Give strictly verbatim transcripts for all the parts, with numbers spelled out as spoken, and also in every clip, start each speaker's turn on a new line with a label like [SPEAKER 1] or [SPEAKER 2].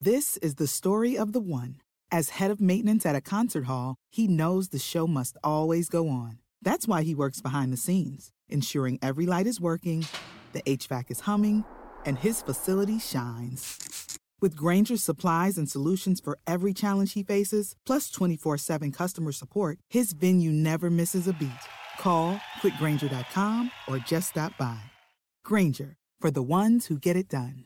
[SPEAKER 1] This is the story of the one. As head of maintenance at a concert hall, he knows the show must always go on. That's why he works behind the scenes, ensuring every light is working, the H V A C is humming, and his facility shines. With Grainger's supplies and solutions for every challenge he faces, plus twenty-four seven customer support, his venue never misses a beat. Call quick grainger dot com or just stop by. Grainger, for the ones who get it done.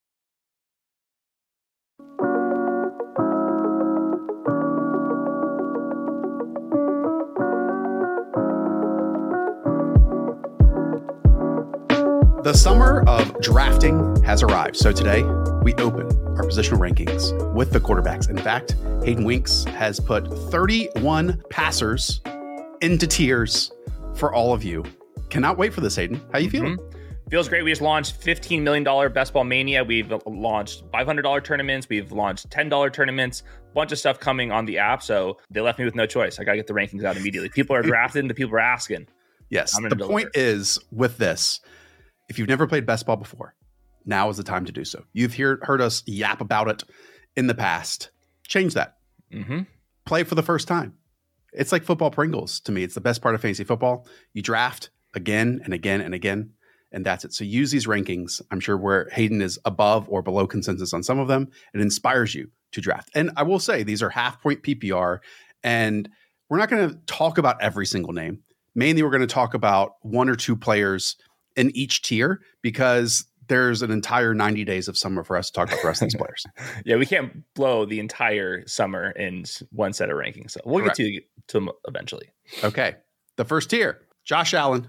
[SPEAKER 2] The summer of drafting has arrived. So today we open our positional rankings with the quarterbacks. In fact, Hayden Winks has put thirty-one passers into tiers for all of you. Cannot wait for this, Hayden. How you feeling?
[SPEAKER 3] Mm-hmm. Feels great. We just launched fifteen million dollars Best Ball Mania. We've launched five hundred dollars tournaments. We've launched ten dollars tournaments. Bunch of stuff coming on the app. So they left me with no choice. I got to get the rankings out immediately. People are drafting. The people are asking.
[SPEAKER 2] Yes. The deliver. Point is with this, if you've never played best ball before, now is the time to do so. You've hear, heard us yap about it in the past. Change that.
[SPEAKER 3] Mm-hmm.
[SPEAKER 2] Play it for the first time. It's like football Pringles to me. It's the best part of fantasy football. You draft again and again and again, and that's it. So use these rankings. I'm sure where Hayden is above or below consensus on some of them, it inspires you to draft. And I will say these are half point P P R, and we're not going to talk about every single name. Mainly, we're going to talk about one or two players in each tier because there's an entire ninety days of summer for us to talk about the rest of these players.
[SPEAKER 3] Yeah, we can't blow the entire summer in one set of rankings. So we'll Correct. get to, to them eventually.
[SPEAKER 2] Okay. The first tier, Josh Allen,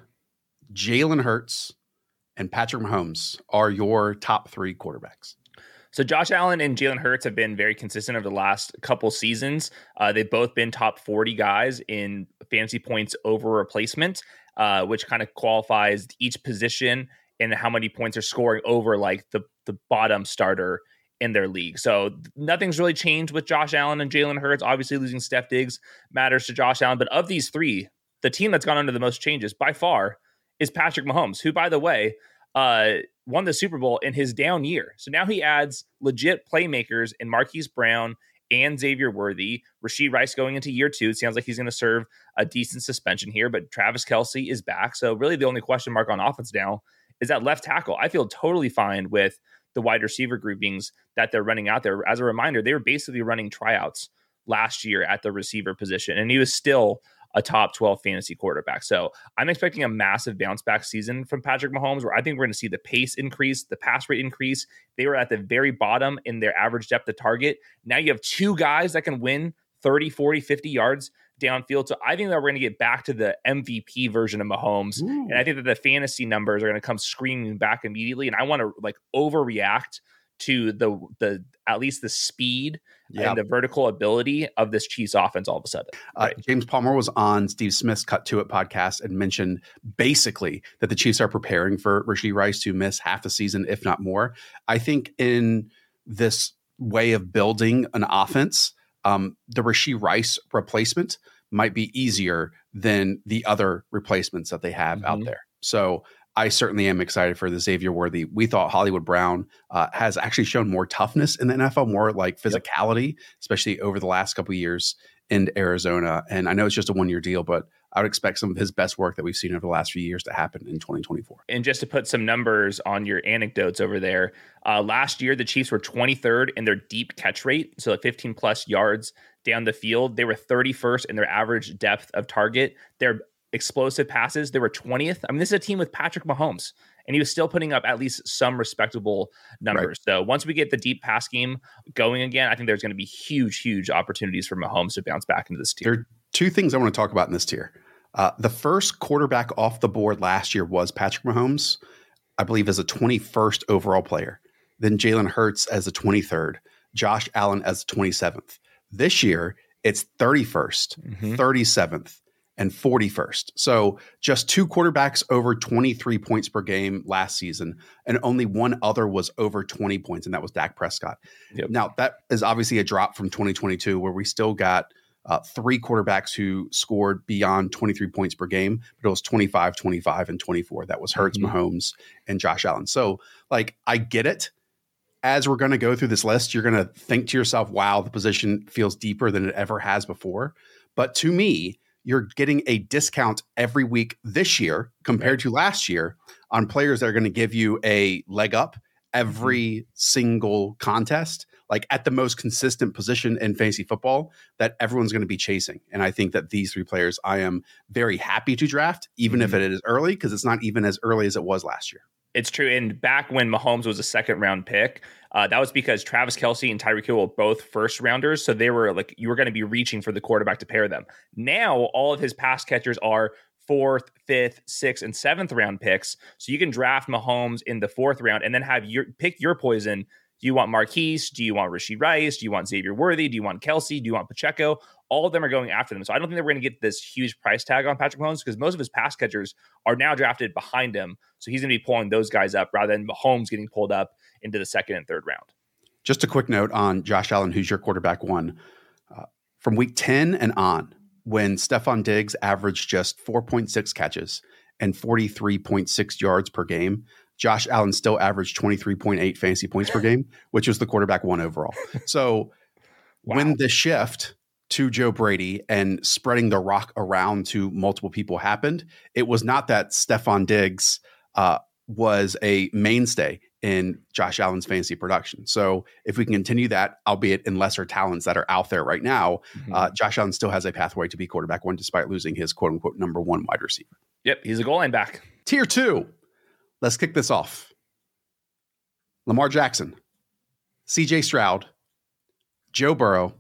[SPEAKER 2] Jalen Hurts, and Patrick Mahomes are your top three quarterbacks.
[SPEAKER 3] So Josh Allen and Jalen Hurts have been very consistent over the last couple seasons. Uh, they've both been top forty guys in fantasy points over replacement, uh, which kind of qualifies each position and how many points are scoring over like the, the bottom starter in their league. So nothing's really changed with Josh Allen and Jalen Hurts. Obviously losing Steph Diggs matters to Josh Allen, but of these three, the team that's gone under the most changes by far is Patrick Mahomes, who, by the way, uh, won the Super Bowl in his down year. So now he adds legit playmakers in Marquise Brown and Xavier Worthy. Rashee Rice going into year two. It sounds like he's going to serve a decent suspension here, but Travis Kelce is back. So really the only question mark on offense now is that left tackle. I feel totally fine with the wide receiver groupings that they're running out there. As a reminder, they were basically running tryouts last year at the receiver position, and he was still a top twelve fantasy quarterback. So I'm expecting a massive bounce back season from Patrick Mahomes, where I think we're going to see the pace increase, the pass rate increase. They were at the very bottom in their average depth of target. Now you have two guys that can win thirty, forty, fifty yards downfield. So I think that we're going to get back to the M V P version of Mahomes. Ooh. And I think that the fantasy numbers are going to come screaming back immediately. And I want to like overreact to the, the, at least the speed yep. and the vertical ability of this Chiefs offense all of a sudden.
[SPEAKER 2] Right. Uh, James Palmer was on Steve Smith's Cut to It podcast and mentioned basically that the Chiefs are preparing for Rashee Rice to miss half the season, if not more. I think in this way of building an offense, um, the Rashee Rice replacement might be easier than the other replacements that they have mm-hmm. out there. So I certainly am excited for the Xavier Worthy. We thought Hollywood Brown uh, has actually shown more toughness in the N F L, more like physicality, yep. especially over the last couple of years in Arizona. And I know it's just a one-year deal, but I would expect some of his best work that we've seen over the last few years to happen in twenty twenty-four.
[SPEAKER 3] And just to put some numbers on your anecdotes over there, uh, last year, the Chiefs were twenty-third in their deep catch rate. So like fifteen plus yards down the field. They were thirty-first in their average depth of target. Their explosive passes, they were twentieth. I mean, this is a team with Patrick Mahomes, and he was still putting up at least some respectable numbers. Right. So once we get the deep pass game going again, I think there's going to be huge, huge opportunities for Mahomes to bounce back into this tier.
[SPEAKER 2] There are two things I want to talk about in this tier. Uh, the first quarterback off the board last year was Patrick Mahomes, I believe as a twenty-first overall player. Then Jalen Hurts as the twenty-third, Josh Allen as the twenty-seventh. This year, it's thirty-first, mm-hmm. thirty-seventh, and forty-first. So just two quarterbacks over twenty-three points per game last season, and only one other was over twenty points, and that was Dak Prescott. Yep. Now, that is obviously a drop from twenty twenty-two, where we still got uh, three quarterbacks who scored beyond twenty-three points per game, but it was twenty-five, twenty-five, and twenty-four. That was Hurts, mm-hmm. Mahomes, and Josh Allen. So, like, I get it. as we're going to go through this list, you're going to think to yourself, wow, the position feels deeper than it ever has before. But to me, you're getting a discount every week this year compared to last year on players that are going to give you a leg up every mm-hmm. single contest, like at the most consistent position in fantasy football that everyone's going to be chasing. And I think that these three players I am very happy to draft, even mm-hmm. if it is early, because it's not even as early as it was last year.
[SPEAKER 3] It's true. And back when Mahomes was a second round pick, uh, that was because Travis Kelce and Tyreek Hill were both first rounders. So they were like, you were going to be reaching for the quarterback to pair them. Now, all of his pass catchers are fourth, fifth, sixth, and seventh round picks. So you can draft Mahomes in the fourth round and then have your pick your poison. Do you want Marquise? Do you want Rashee Rice? Do you want Xavier Worthy? Do you want Kelce? Do you want Pacheco? All of them are going after them. So I don't think that we're going to get this huge price tag on Patrick Mahomes because most of his pass catchers are now drafted behind him. So he's going to be pulling those guys up rather than Mahomes getting pulled up into the second and third round.
[SPEAKER 2] Just a quick note on Josh Allen, who's your quarterback one. Uh, from week ten and on, when Stephon Diggs averaged just four point six catches and forty-three point six yards per game, Josh Allen still averaged twenty-three point eight fantasy points per game, which was the quarterback one overall. So wow. when the shift to Joe Brady and spreading the rock around to multiple people happened, it was not that Stephon Diggs uh, was a mainstay in Josh Allen's fantasy production. So if we can continue that, albeit in lesser talents that are out there right now, mm-hmm. uh, Josh Allen still has a pathway to be quarterback one despite losing his quote unquote number one wide receiver.
[SPEAKER 3] Yep, he's a goal line back.
[SPEAKER 2] Tier two. Let's kick this off. Lamar Jackson, C J Stroud, Joe Burrow,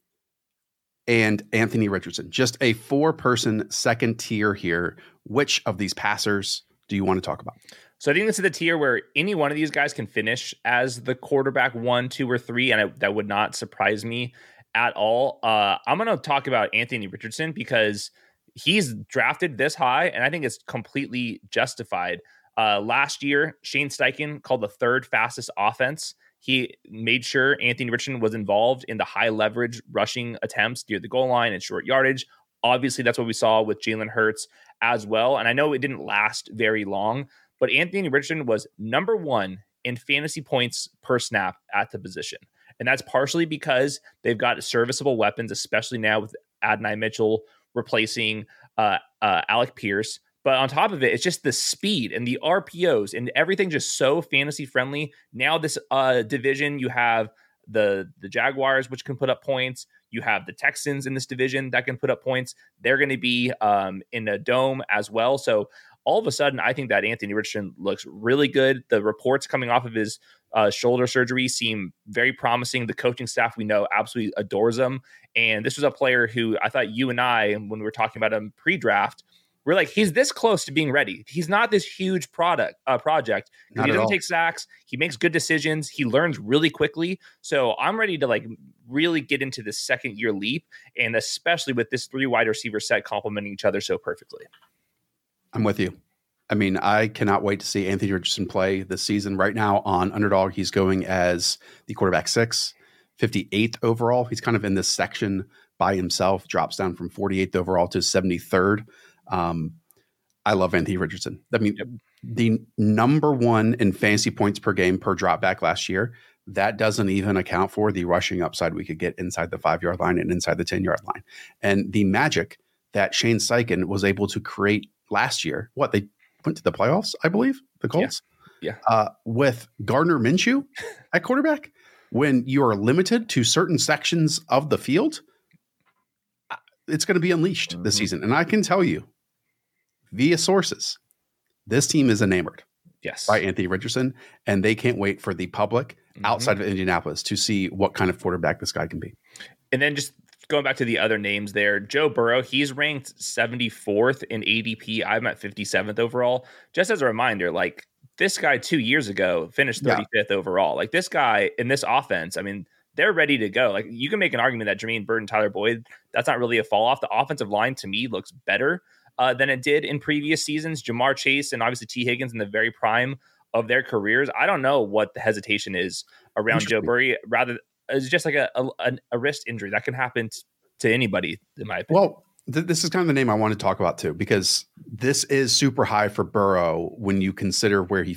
[SPEAKER 2] and Anthony Richardson. Just a four-person second tier here. Which of these passers do you want to talk about?
[SPEAKER 3] So I think this is the tier where any one of these guys can finish as the quarterback one, two, or three, and I, that would not surprise me at all. Uh, I'm going to talk about Anthony Richardson because he's drafted this high, and I think it's completely justified. Uh, last year, Shane Steichen called the third fastest offense. He made sure Anthony Richardson was involved in the high leverage rushing attempts near the goal line and short yardage. Obviously, that's what we saw with Jalen Hurts as well. And I know it didn't last very long, but Anthony Richardson was number one in fantasy points per snap at the position. And that's partially because they've got serviceable weapons, especially now with Adonai Mitchell replacing uh, uh, Alec Pierce. But on top of it, it's just the speed and the R P Os and everything just so fantasy friendly. Now this uh, division, you have the the Jaguars, which can put up points. You have the Texans in this division that can put up points. They're going to be um, in a dome as well. So all of a sudden, I think that Anthony Richardson looks really good. The reports coming off of his uh, shoulder surgery seem very promising. The coaching staff we know absolutely adores him. And this was a player who I thought you and I, when we were talking about him pre-draft, we're like, he's this close to being ready. He's not this huge product uh, project. He doesn't all. take sacks. He makes good decisions. He learns really quickly. So I'm ready to like really get into the second year leap, and especially with this three wide receiver set complementing each other so perfectly.
[SPEAKER 2] I'm with you. I mean, I cannot wait to see Anthony Richardson play this season. Right now on Underdog, he's going as the quarterback six, fifty-eighth overall. He's kind of in this section by himself, drops down from forty-eighth overall to seventy-third. Um, I love Anthony Richardson. I mean, yep. the number one in fantasy points per game per drop back last year, that doesn't even account for the rushing upside we could get inside the five yard line and inside the ten yard line. And the magic that Shane Steichen was able to create last year, what they went to the playoffs, I believe, the Colts,
[SPEAKER 3] yeah, yeah.
[SPEAKER 2] Uh, with Gardner Minshew at quarterback, when you are limited to certain sections of the field, it's going to be unleashed mm-hmm. this season. And I can tell you, via sources, this team is enamored
[SPEAKER 3] yes.
[SPEAKER 2] by Anthony Richardson, and they can't wait for the public mm-hmm. outside of Indianapolis to see what kind of quarterback this guy can be.
[SPEAKER 3] And then just going back to the other names there, Joe Burrow, he's ranked seventy-fourth in A D P. I'm at fifty-seventh overall. Just as a reminder, like this guy two years ago finished thirty-fifth yeah. overall. Like this guy in this offense, I mean, they're ready to go. Like you can make an argument that Jermaine Burton, Tyler Boyd, that's not really a fall off. The offensive line to me looks better uh, than it did in previous seasons. Jamar Chase and obviously T Higgins in the very prime of their careers. I don't know what the hesitation is around Joe Burrow. Rather, it's just like a, a, a wrist injury that can happen t- to anybody, in my opinion.
[SPEAKER 2] Well, th- this is kind of the name I want to talk about too, because this is super high for Burrow when you consider where he fit,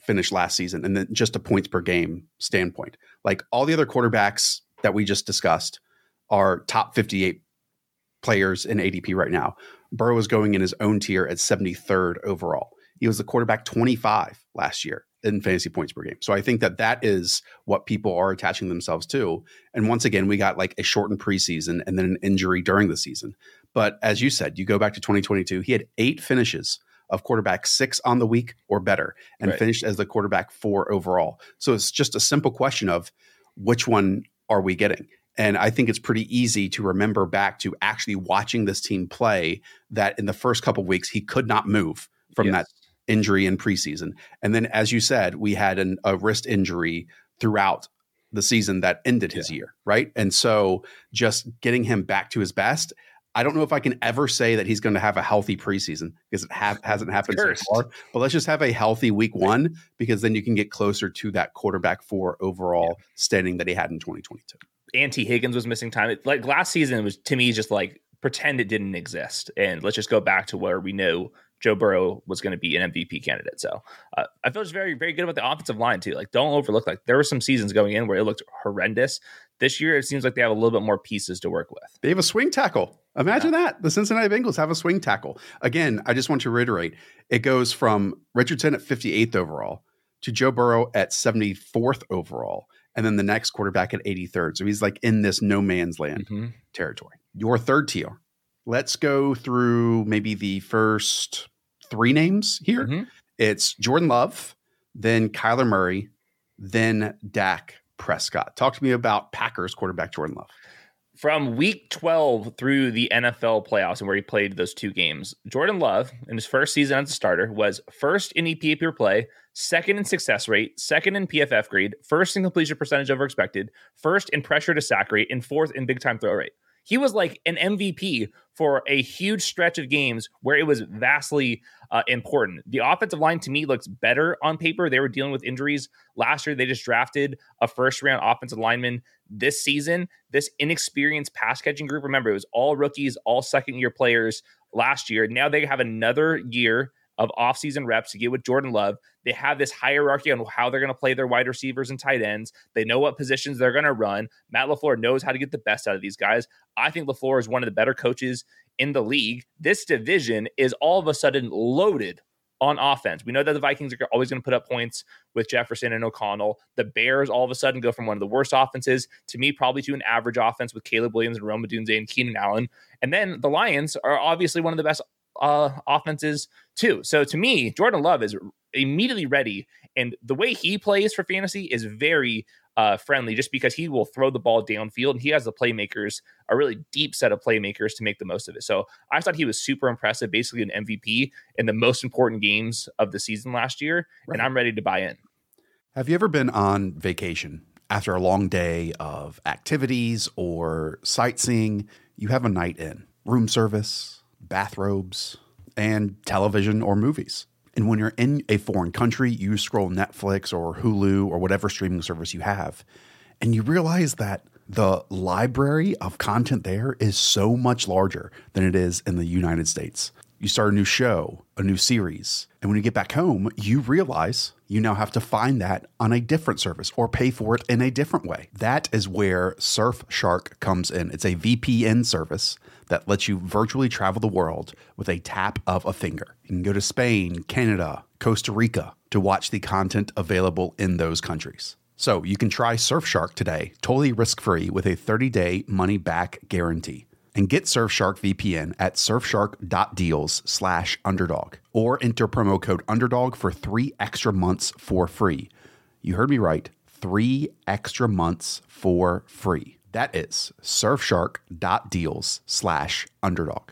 [SPEAKER 2] finished last season, and then just a points per game standpoint. Like all the other quarterbacks that we just discussed are top fifty-eight players in A D P right now. Burrow is going in his own tier at seventy-third overall. He was the quarterback twenty-five last year in fantasy points per game. So I think that that is what people are attaching themselves to. And once again, we got like a shortened preseason and then an injury during the season. But as you said, you go back to twenty twenty-two, he had eight finishes of quarterback six on the week or better and right. finished as the quarterback four overall. So it's just a simple question of which one are we getting? And I think it's pretty easy to remember back to actually watching this team play that in the first couple of weeks, he could not move from yes. that injury in preseason. And then, as you said, we had an, a wrist injury throughout the season that ended his yeah. year, right? And so just getting him back to his best, I don't know if I can ever say that he's going to have a healthy preseason because it ha- hasn't happened so far. But let's just have a healthy week one because then you can get closer to that quarterback four overall yeah. standing that he had in twenty twenty-two.
[SPEAKER 3] And T. Higgins was missing time. It, like last season, it was to me just like pretend it didn't exist. And let's just go back to where we knew Joe Burrow was going to be an M V P candidate. So uh, I feel just very, very good about the offensive line too. Like don't overlook, like there were some seasons going in where it looked horrendous. This year, it seems like they have a little bit more pieces to work with.
[SPEAKER 2] They have a swing tackle. Imagine yeah. that. The Cincinnati Bengals have a swing tackle. Again, I just want to reiterate, it goes from Richardson at fifty-eighth overall to Joe Burrow at seventy-fourth overall. And then the next quarterback at eighty-third. So he's like in this no man's land mm-hmm. territory. Your third tier. Let's go through maybe the first three names here. Mm-hmm. It's Jordan Love, then Kyler Murray, then Dak Prescott. Talk to me about Packers quarterback Jordan Love.
[SPEAKER 3] From week twelve through the N F L playoffs and where he played those two games, Jordan Love in his first season as a starter was first in E P A per play, second in success rate, second in P F F grade, first in completion percentage over expected, first in pressure to sack rate, and fourth in big time throw rate. He was like an M V P for a huge stretch of games where it was vastly uh, important. The offensive line to me looks better on paper. They were dealing with injuries. Last year, they just drafted a first round offensive lineman. This season, this inexperienced pass catching group, remember, it was all rookies, all second year players last year. Now they have another year of offseason reps to get with Jordan Love. They have this hierarchy on how they're going to play their wide receivers and tight ends. They know what positions they're going to run. Matt LaFleur knows how to get the best out of these guys. I think LaFleur is one of the better coaches in the league. This division is all of a sudden loaded on offense. We know that the Vikings are always going to put up points with Jefferson and O'Connell. The Bears all of a sudden go from one of the worst offenses to me probably to an average offense with Caleb Williams and Rome Odunze and Keenan Allen. And then the Lions are obviously one of the best uh, offenses too. So to me, Jordan Love is immediately ready. And the way he plays for fantasy is very uh, friendly just because he will throw the ball downfield and he has the playmakers, a really deep set of playmakers to make the most of it. So I thought he was super impressive, basically an M V P in the most important games of the season last year. Right. And I'm ready to buy in.
[SPEAKER 2] Have you ever been on vacation after a long day of activities or sightseeing? You have a night in, room service, bathrobes, and television or movies. And when you're in a foreign country, you scroll Netflix or Hulu or whatever streaming service you have, and you realize that the library of content there is so much larger than it is in the United States. You start a new show, a new series, and when you get back home, you realize you now have to find that on a different service or pay for it in a different way. That is where Surfshark comes in. It's a V P N service that lets you virtually travel the world with a tap of a finger. You can go to Spain, Canada, Costa Rica to watch the content available in those countries. So you can try Surfshark today, totally risk-free with a thirty-day money-back guarantee. And get Surfshark V P N at surfshark.deals slash underdog or enter promo code underdog for three extra months for free. You heard me right. Three extra months for free. That is surfshark.deals slash underdog.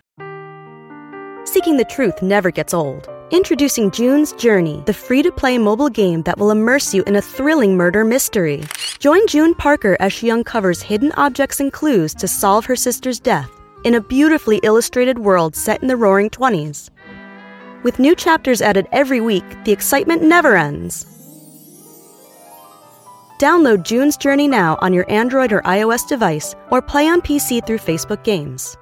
[SPEAKER 4] Seeking the truth never gets old. Introducing June's Journey, the free-to-play mobile game that will immerse you in a thrilling murder mystery. Join June Parker as she uncovers hidden objects and clues to solve her sister's death in a beautifully illustrated world set in the Roaring Twenties. With new chapters added every week, the excitement never ends. Download June's Journey now on your Android or iOS device or play on P C through Facebook Games.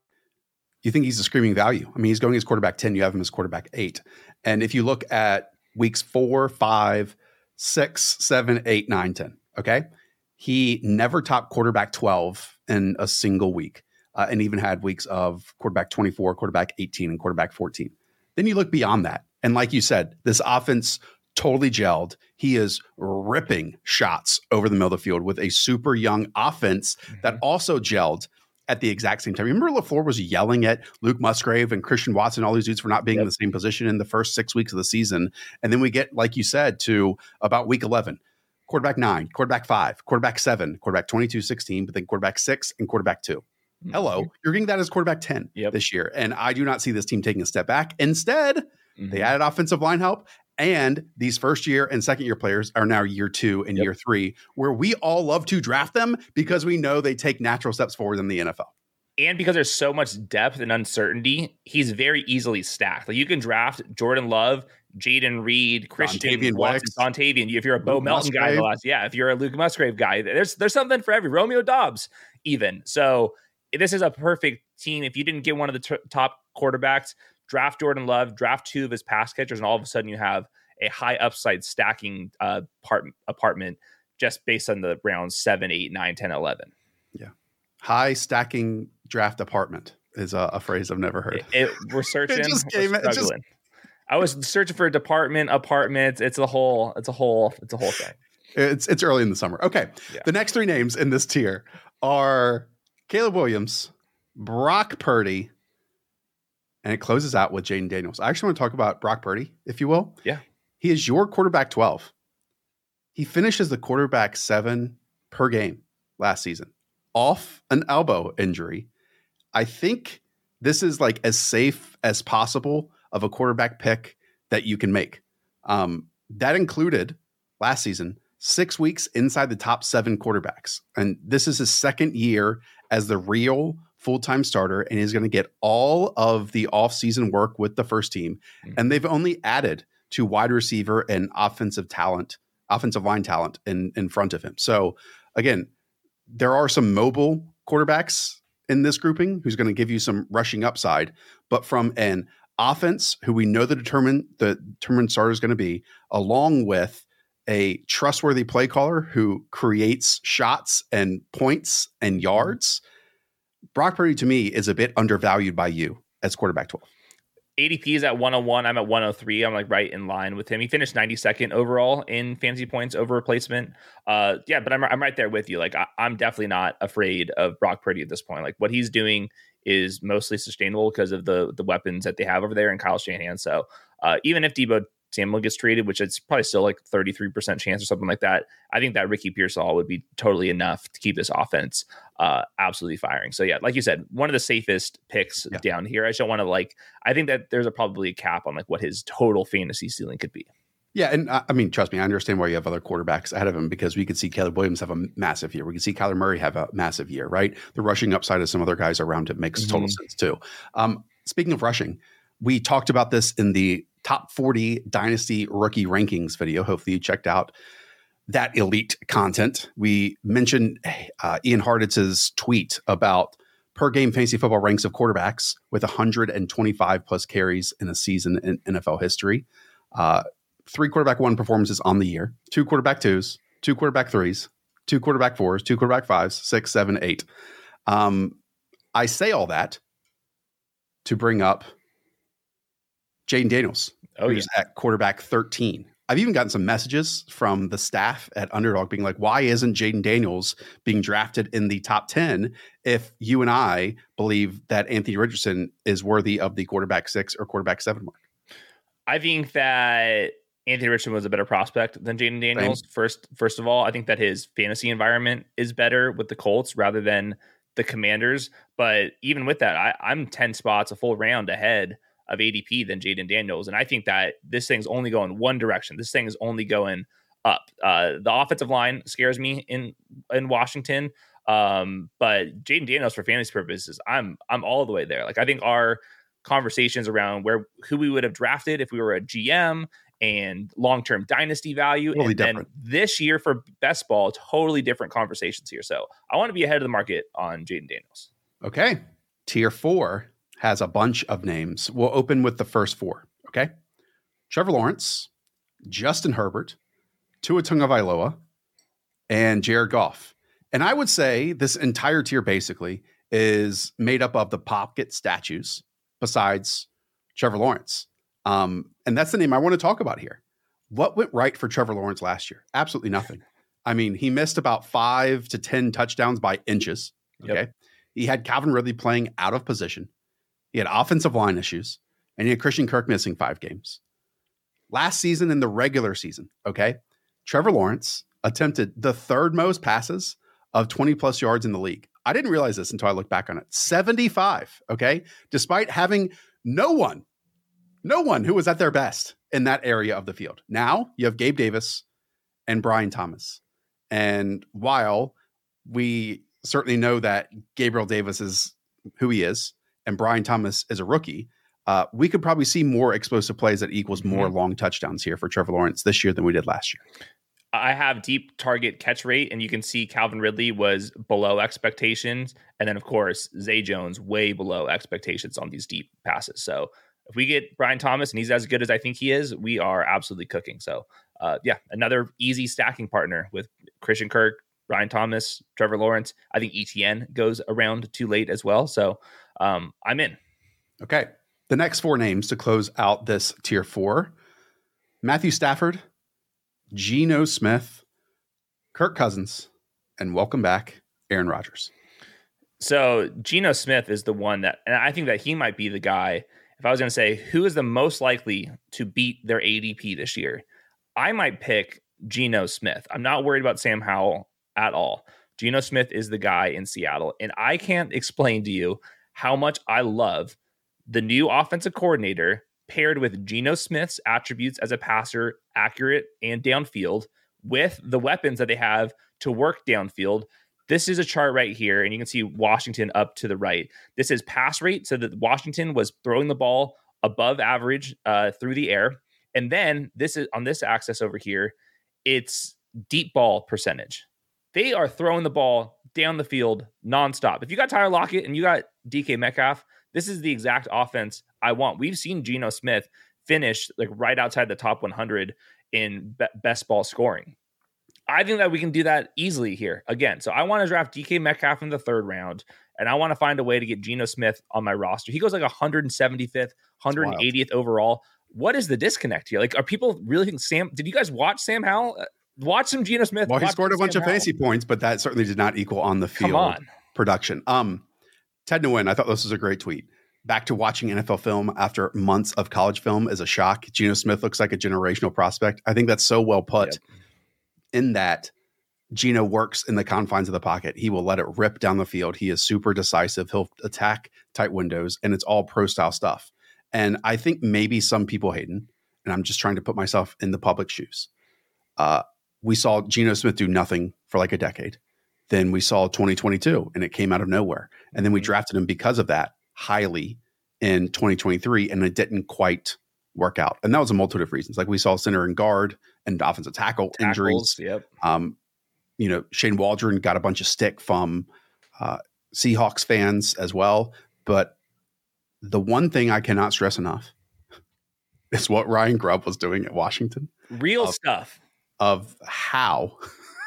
[SPEAKER 2] You think he's a screaming value. I mean, he's going as quarterback ten. You have him as quarterback eight. And if you look at weeks four, five, six, seven, eight, nine, ten. Okay. He never topped quarterback twelve in a single week, uh, and even had weeks of quarterback twenty-four, quarterback eighteen, and quarterback fourteen. Then you look beyond that. And like you said, this offense totally gelled. He is ripping shots over the middle of the field with a super young offense mm-hmm. that also gelled at the exact same time. Remember LaFleur was yelling at Luke Musgrave and Christian Watson, all these dudes for not being yep. in the same position in the first six weeks of the season. And then we get, like you said, to about week eleven, quarterback nine, quarterback five, quarterback seven, quarterback twenty-two, sixteen, but then quarterback six and quarterback two. Mm-hmm. Hello, you're getting that as quarterback ten yep. this year. And I do not see this team taking a step back. Instead, mm-hmm. they added offensive line help. And these first year and second year players are now year two and yep. year three, where we all love to draft them because we know they take natural steps forward in the N F L.
[SPEAKER 3] And because there's so much depth and uncertainty, he's very easily stacked. Like you can draft Jordan Love, Jaden Reed, Christian Watson, Dontavian. If you're a Bo Luke Melton Musgrave. guy in the last, yeah, if you're a Luke Musgrave guy, there's there's something for every Romeo Dobbs even. So this is a perfect team. If you didn't get one of the t- top quarterbacks, draft Jordan Love, draft two of his pass catchers, and all of a sudden you have a high upside stacking uh, part, apartment just based on the rounds seven, eight, nine, ten, eleven.
[SPEAKER 2] Yeah. High stacking draft apartment is a, a phrase I've never heard.
[SPEAKER 3] It, it, we're searching.
[SPEAKER 2] it just came,
[SPEAKER 3] we're
[SPEAKER 2] it just...
[SPEAKER 3] I was searching for a department, apartments. It's a whole, it's a whole, it's a whole thing.
[SPEAKER 2] It's it's early in the summer. Okay. Yeah. The next three names in this tier are Caleb Williams, Brock Purdy, and it closes out with Jaden Daniels. I actually want to talk about Brock Purdy, if you will.
[SPEAKER 3] Yeah.
[SPEAKER 2] He is your quarterback twelve. He finishes the quarterback seven per game last season off an elbow injury. I think this is like as safe as possible of a quarterback pick that you can make. Um, that included last season, six weeks inside the top seven quarterbacks. And this is his second year as the real full-time starter, and he's going to get all of the off-season work with the first team. Mm-hmm. And they've only added to wide receiver and offensive talent, offensive line talent in, in front of him. So again, there are some mobile quarterbacks in this grouping who's going to give you some rushing upside, but from an offense who we know the determined the determined starter is going to be, along with a trustworthy play caller who creates shots and points and yards, Brock Purdy to me is a bit undervalued by you as quarterback twelve.
[SPEAKER 3] A D P is at one oh one. I'm at one oh three. I'm like right in line with him. He finished ninety-second overall in fantasy points over replacement. Uh, yeah, but I'm I'm right there with you. Like I, I'm definitely not afraid of Brock Purdy at this point. Like what he's doing is mostly sustainable because of the the weapons that they have over there in Kyle Shanahan. So uh, even if Deebo Samuel gets traded, which it's probably still like thirty-three percent chance or something like that, I think that Ricky Pearsall would be totally enough to keep this offense uh, absolutely firing. So yeah, like you said, one of the safest picks yeah. down here. I just don't want to like, I think that there's a probably a cap on like what his total fantasy ceiling could be.
[SPEAKER 2] Yeah. And uh, I mean, trust me, I understand why you have other quarterbacks ahead of him, because we could see Caleb Williams have a massive year. We could see Kyler Murray have a massive year, right? The rushing upside of some other guys around him makes mm-hmm. total sense too. Um, speaking of rushing, we talked about this in the top forty dynasty rookie rankings video. Hopefully you checked out that elite content. We mentioned uh, Ian Harditz's tweet about per game fantasy football ranks of quarterbacks with one hundred twenty-five plus carries in a season in N F L history. Uh, three quarterback one performances on the year, two quarterback twos, two quarterback threes, two quarterback fours, two quarterback fives, six, seven, eight. Um, I say all that to bring up Jaden Daniels, oh, who's yeah. at quarterback thirteen. I've even gotten some messages from the staff at Underdog being like, why isn't Jaden Daniels being drafted in the top ten if you and I believe that Anthony Richardson is worthy of the quarterback six or quarterback seven mark?
[SPEAKER 3] I think that Anthony Richardson was a better prospect than Jaden Daniels. Same. First, first of all, I think that his fantasy environment is better with the Colts rather than the Commanders. But even with that, I, I'm ten spots, a full round ahead of A D P than Jaden Daniels. And I think that this thing's only going one direction. This thing is only going up. Uh, the offensive line scares me in, in Washington. Um, but Jaden Daniels for fantasy purposes, I'm, I'm all the way there. Like I think our conversations around where, who we would have drafted if we were a G M and long-term dynasty value. Totally and different. Then this year for best ball, totally different conversations here. So I want to be ahead of the market on Jaden Daniels.
[SPEAKER 2] Okay. Tier four has a bunch of names. We'll open with the first four. Okay. Trevor Lawrence, Justin Herbert, Tua Tagovailoa, and Jared Goff. And I would say this entire tier basically is made up of the pocket statues besides Trevor Lawrence. Um, and that's the name I want to talk about here. What went right for Trevor Lawrence last year? Absolutely nothing. I mean, he missed about five to ten touchdowns by inches. Okay. Yep. He had Calvin Ridley playing out of position. He had offensive line issues, and he had Christian Kirk missing five games. Last season in the regular season, okay, Trevor Lawrence attempted the third most passes of twenty plus yards in the league. I didn't realize this until I looked back on it. seventy-five, okay? Despite having no one, no one who was at their best in that area of the field. Now you have Gabe Davis and Brian Thomas. And while we certainly know that Gabriel Davis is who he is and Brian Thomas is a rookie, uh, we could probably see more explosive plays that equals more mm-hmm. long touchdowns here for Trevor Lawrence this year than we did last year.
[SPEAKER 3] I have deep target catch rate, and you can see Calvin Ridley was below expectations. And then, of course, Zay Jones way below expectations on these deep passes. So if we get Brian Thomas and he's as good as I think he is, we are absolutely cooking. So, uh, yeah, another easy stacking partner with Christian Kirk, Brian Thomas, Trevor Lawrence. I think E T N goes around too late as well. So um, I'm in.
[SPEAKER 2] Okay. The next four names to close out this tier four: Matthew Stafford, Geno Smith, Kirk Cousins, and welcome back, Aaron Rodgers.
[SPEAKER 3] So Geno Smith is the one that, and I think that he might be the guy. If I was going to say who is the most likely to beat their A D P this year, I might pick Geno Smith. I'm not worried about Sam Howell at all. Geno Smith is the guy in Seattle. And I can't explain to you how much I love the new offensive coordinator paired with Geno Smith's attributes as a passer, accurate and downfield, with the weapons that they have to work downfield. This is a chart right here, and you can see Washington up to the right. This is pass rate, so that Washington was throwing the ball above average uh, through the air. And then this is on this axis over here, it's deep ball percentage. They are throwing the ball down the field nonstop. If you got Tyler Lockett and you got D K Metcalf, this is the exact offense I want. We've seen Geno Smith finish like right outside the top one hundred in be- best ball scoring. I think that we can do that easily here again. So I want to draft D K Metcalf in the third round, and I want to find a way to get Geno Smith on my roster. He goes like one hundred seventy-fifth, one hundred eightieth overall. What is the disconnect here? Like, are people really think Sam? Did you guys watch Sam Howell? Watch some Geno Smith.
[SPEAKER 2] Well, he scored a bunch Sam of fantasy Howell. points, but that certainly did not equal on the field
[SPEAKER 3] Come on.
[SPEAKER 2] production. Um, Ted Nguyen, I thought this was a great tweet. Back to watching N F L film after months of college film is a shock. Geno Smith looks like a generational prospect. I think that's so well put. Yep. In that Geno works in the confines of the pocket. He will let it rip down the field. He is super decisive. He'll attack tight windows, and it's all pro style stuff. And I think maybe some people, Hayden, and I'm just trying to put myself in the public shoes. Uh, we saw Geno Smith do nothing for like a decade. Then we saw twenty twenty-two, and it came out of nowhere. And then we drafted him because of that highly in twenty twenty-three, and it didn't quite work out. And that was a multitude of reasons. Like we saw center and guard and offensive tackle
[SPEAKER 3] Tackles,
[SPEAKER 2] injuries.
[SPEAKER 3] Yep.
[SPEAKER 2] Um, you know, Shane Waldron got a bunch of stick from uh, Seahawks fans as well. But the one thing I cannot stress enough is what Ryan Grubb was doing at Washington.
[SPEAKER 3] Real
[SPEAKER 2] of,
[SPEAKER 3] stuff.
[SPEAKER 2] Of how,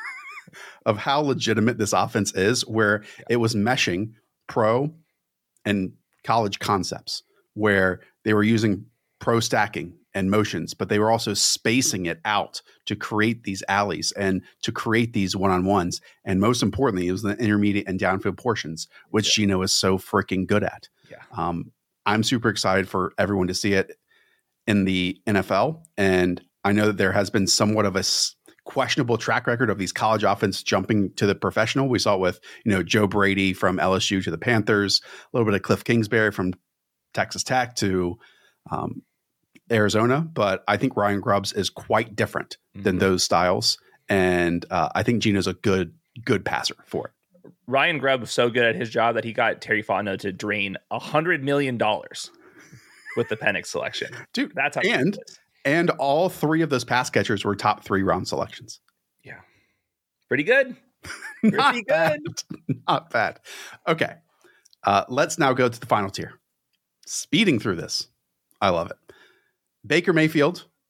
[SPEAKER 2] of how legitimate this offense is, where yeah. it was meshing pro and college concepts, where they were using pro stacking and motions, but they were also spacing it out to create these alleys and to create these one-on-ones. And most importantly, it was the intermediate and downfield portions, which yeah. Geno is so freaking good at.
[SPEAKER 3] Yeah.
[SPEAKER 2] Um, I'm super excited for everyone to see it in the N F L. And I know that there has been somewhat of a s- questionable track record of these college offense jumping to the professional. We saw it with, you know, Joe Brady from L S U to the Panthers, a little bit of Cliff Kingsbury from Texas Tech to um, Arizona. But I think Ryan Grubbs is quite different mm-hmm. than those styles. And uh, I think Geno's a good, good passer for it.
[SPEAKER 3] Ryan Grubb was so good at his job that he got Terry Fontenot to drain a hundred million dollars with the Penix selection.
[SPEAKER 2] Dude,
[SPEAKER 3] that's how
[SPEAKER 2] and and all three of those pass catchers were top three round selections.
[SPEAKER 3] Yeah, pretty good. Pretty
[SPEAKER 2] Not
[SPEAKER 3] good.
[SPEAKER 2] Bad. Not bad. Okay, uh, let's now go to the final tier. Speeding through this, I love it. Baker Mayfield,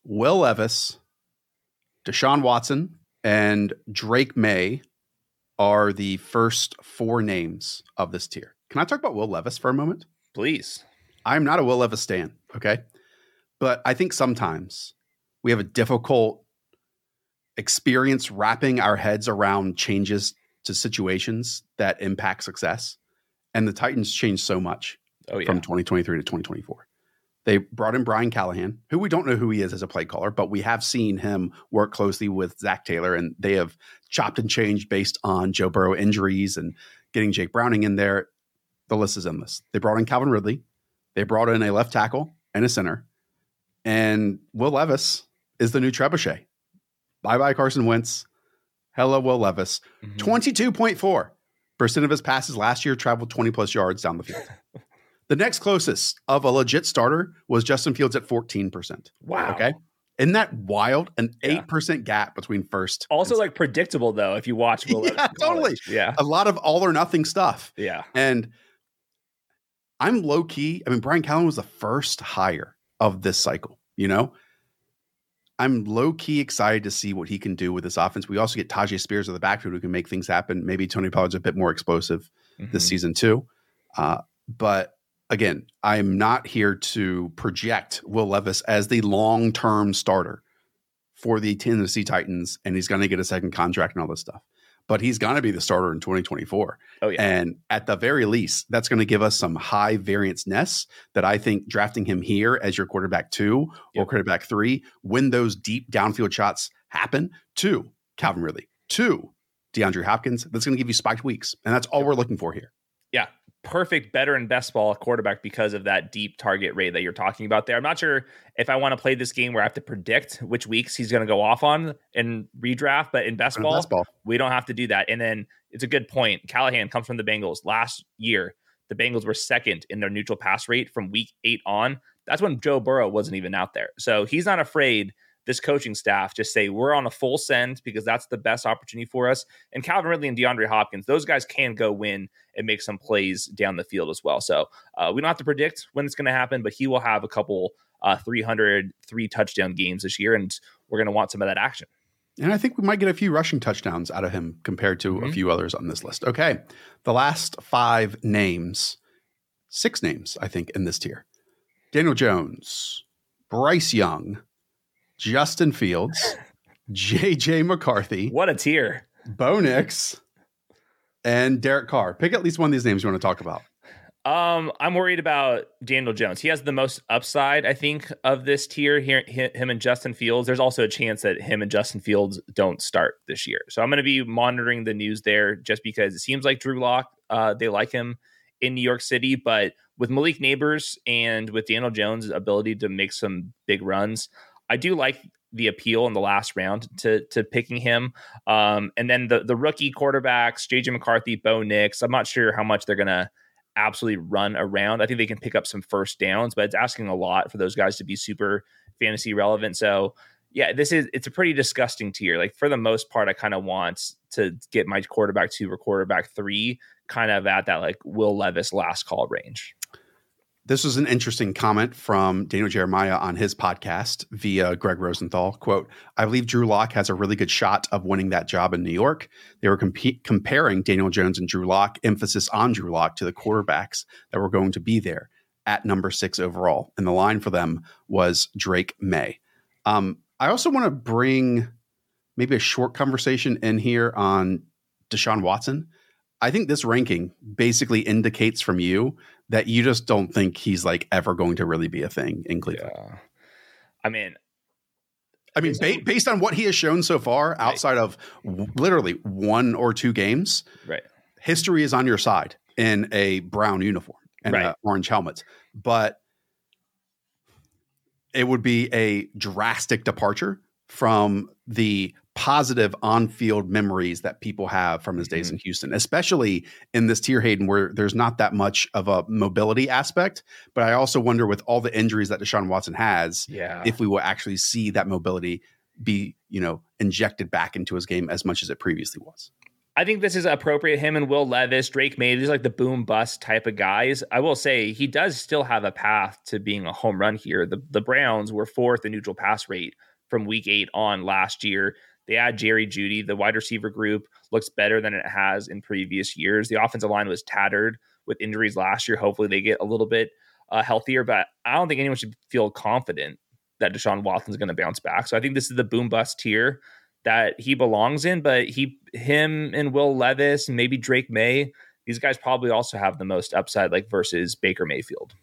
[SPEAKER 2] Will Levis, Deshaun Watson, and Drake May are the first four names of this tier. Can I talk about Will Levis for a moment?
[SPEAKER 3] Please.
[SPEAKER 2] I'm not a Will Levis stan, okay? But I think sometimes we have a difficult experience wrapping our heads around changes to situations that impact success. And the Titans changed so much
[SPEAKER 3] oh, yeah.
[SPEAKER 2] from twenty twenty-three to twenty twenty-four. They brought in Brian Callahan, who we don't know who he is as a play caller, but we have seen him work closely with Zach Taylor, and they have chopped and changed based on Joe Burrow injuries and getting Jake Browning in there. The list is endless. They brought in Calvin Ridley. They brought in a left tackle and a center. And Will Levis is the new Trebuchet. Bye-bye Carson Wentz. Hello, Will Levis. Mm-hmm. twenty-two point four percent of his passes last year traveled twenty-plus yards down the field. The next closest of a legit starter was Justin Fields at fourteen percent.
[SPEAKER 3] Wow.
[SPEAKER 2] Okay. Isn't that wild? An
[SPEAKER 3] Yeah.
[SPEAKER 2] eight percent gap between first.
[SPEAKER 3] Also,
[SPEAKER 2] and
[SPEAKER 3] like predictable though, if you watch Will
[SPEAKER 2] Yeah,
[SPEAKER 3] Levis
[SPEAKER 2] totally.
[SPEAKER 3] Yeah.
[SPEAKER 2] A lot of all or nothing stuff.
[SPEAKER 3] Yeah.
[SPEAKER 2] And I'm low key. I mean, Brian Callahan was the first hire of this cycle, you know? I'm low key excited to see what he can do with this offense. We also get Tajay Spears of the backfield who can make things happen. Maybe Tony Pollard's a bit more explosive
[SPEAKER 3] Mm-hmm.
[SPEAKER 2] this season too. Uh, but again, I'm not here to project Will Levis as the long-term starter for the Tennessee Titans, and he's going to get a second contract and all this stuff. But he's going to be the starter in twenty twenty-four.
[SPEAKER 3] Oh, yeah.
[SPEAKER 2] And at the very least, that's going to give us some high variance ness that I think drafting him here as your quarterback two
[SPEAKER 3] Yep.
[SPEAKER 2] or quarterback three, when those deep downfield shots happen, to Calvin Ridley, to DeAndre Hopkins, that's going to give you spiked weeks. And that's all
[SPEAKER 3] Yep.
[SPEAKER 2] we're looking for here.
[SPEAKER 3] Yeah. Perfect, better and best ball quarterback because of that deep target rate that you're talking about there. I'm not sure if I want to play this game where I have to predict which weeks he's going to go off on in redraft, but in best
[SPEAKER 2] In
[SPEAKER 3] ball,
[SPEAKER 2] best ball.
[SPEAKER 3] we don't have to do that. And then it's a good point. Callahan comes from the Bengals. Last year, the Bengals were second in their neutral pass rate from week eight on. That's when Joe Burrow wasn't even out there. So he's not afraid. This coaching staff just say we're on a full send because that's the best opportunity for us. And Calvin Ridley and DeAndre Hopkins, those guys can go win and make some plays down the field as well. So uh, we don't have to predict when it's going to happen, but he will have a couple uh, three hundred three touchdown games this year, and we're going to want some of that action.
[SPEAKER 2] And I think we might get a few rushing touchdowns out of him compared to
[SPEAKER 3] Mm-hmm.
[SPEAKER 2] a few others on this list. Okay. The last five names, six names, I think, in this tier. Daniel Jones, Bryce Young, Justin Fields, J J McCarthy,
[SPEAKER 3] What a tier.
[SPEAKER 2] Bo Nix, and Derek Carr. Pick at least one of these names you want to talk about.
[SPEAKER 3] Um, I'm worried about Daniel Jones. He has the most upside, I think, of this tier here. Him and Justin Fields. There's also a chance that him and Justin Fields don't start this year. So I'm going to be monitoring the news there, just because it seems like Drew Lock, uh, they like him in New York City, but with Malik Neighbors and with Daniel Jones' ability to make some big runs, I do like the appeal in the last round to to picking him. Um, and then the the rookie quarterbacks, J J McCarthy, Bo Nix. I'm not sure how much they're going to absolutely run around. I think they can pick up some first downs, but it's asking a lot for those guys to be super fantasy relevant. So yeah, this is, it's a pretty disgusting tier. Like for the most part, I kind of want to get my quarterback two or quarterback three kind of at that like Will Levis last call range.
[SPEAKER 2] This was an interesting comment from Daniel Jeremiah on his podcast via Greg Rosenthal. Quote, I believe Drew Lock has a really good shot of winning that job in New York. They were comp- comparing Daniel Jones and Drew Lock, emphasis on Drew Lock, to the quarterbacks that were going to be there at number six overall. And the line for them was Drake May. Um, I also want to bring maybe a short conversation in here on Deshaun Watson. I think this ranking basically indicates from you that you just don't think he's like ever going to really be a thing in Cleveland.
[SPEAKER 3] Yeah. I mean,
[SPEAKER 2] I mean, ba- based on what he has shown so far, outside of w- literally one or two games,
[SPEAKER 3] right.
[SPEAKER 2] history is on your side in a brown uniform and
[SPEAKER 3] Right.
[SPEAKER 2] an orange helmet. But it would be a drastic departure from the positive on-field memories that people have from his days
[SPEAKER 3] Mm-hmm.
[SPEAKER 2] in Houston, especially in this tier, Hayden, where there's not that much of a mobility aspect. But I also wonder, with all the injuries that Deshaun Watson has,
[SPEAKER 3] Yeah.
[SPEAKER 2] if we will actually see that mobility be, you know, injected back into his game as much as it previously was.
[SPEAKER 3] I think this is appropriate. Him and Will Levis, Drake May, these are like the boom bust type of guys. I will say he does still have a path to being a home run here. The, the Browns were fourth in neutral pass rate from week eight on last year. They add Jerry Jeudy. The wide receiver group looks better than it has in previous years. The offensive line was tattered with injuries last year. Hopefully they get a little bit uh, healthier, but I don't think anyone should feel confident that Deshaun Watson's going to bounce back. So I think this is the boom bust tier that he belongs in, but he, him and Will Levis and maybe Drake May, these guys probably also have the most upside, like versus Baker Mayfield.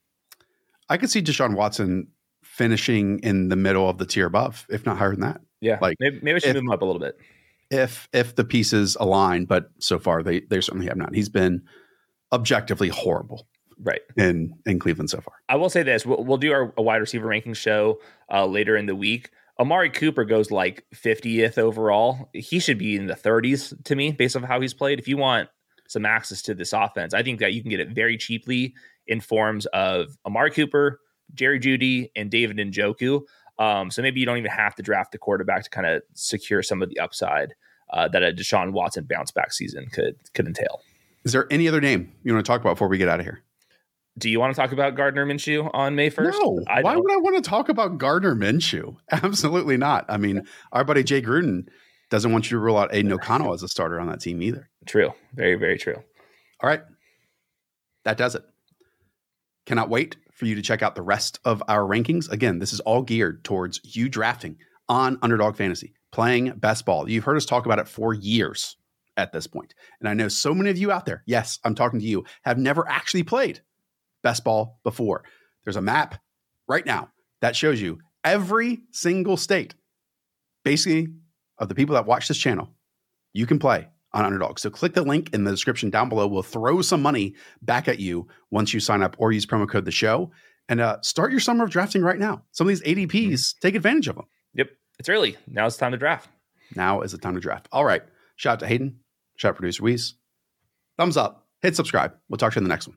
[SPEAKER 2] I could see Deshaun Watson finishing in the middle of the tier above, if not higher than that.
[SPEAKER 3] Yeah,
[SPEAKER 2] like
[SPEAKER 3] maybe, maybe I should if, move him up a little bit.
[SPEAKER 2] If if the pieces align, but so far they they certainly have not. He's been objectively horrible,
[SPEAKER 3] right,
[SPEAKER 2] in in Cleveland so far.
[SPEAKER 3] I will say this: we'll, we'll do our a wide receiver ranking show uh, later in the week. Amari Cooper goes like fiftieth overall. He should be in the thirties to me, based on how he's played. If you want some access to this offense, I think that you can get it very cheaply in forms of Amari Cooper, Jerry Jeudy, and David Njoku. Um, so maybe you don't even have to draft the quarterback to kind of secure some of the upside uh, that a Deshaun Watson bounce back season could could entail.
[SPEAKER 2] Is there any other name you want to talk about before we get out of here?
[SPEAKER 3] Do you want to talk about Gardner Minshew on May first?
[SPEAKER 2] No. I Why don't. would I want to talk about Gardner Minshew? Absolutely not. I mean, our buddy Jay Gruden doesn't want you to rule out Aiden O'Connell as a starter on that team either.
[SPEAKER 3] True. Very, very true.
[SPEAKER 2] All right. That does it. Cannot wait for you to check out the rest of our rankings. Again, this is all geared towards you drafting on Underdog Fantasy, playing best ball. You've heard us talk about it for years at this point. And I know so many of you out there, yes, I'm talking to you, have never actually played best ball before. There's a map right now that shows you every single state, basically, of the people that watch this channel. You can play on Underdog. So click the link in the description down below. We'll throw some money back at you once you sign up or use promo code the show and uh, start your summer of drafting right now. Some of these A D Ps, mm-hmm. take advantage of them.
[SPEAKER 3] Yep. It's early. Now it's time to draft.
[SPEAKER 2] Now is the time to draft. All right. Shout out to Hayden. Shout out producer Weiss. Thumbs up. Hit subscribe. We'll talk to you in the next one.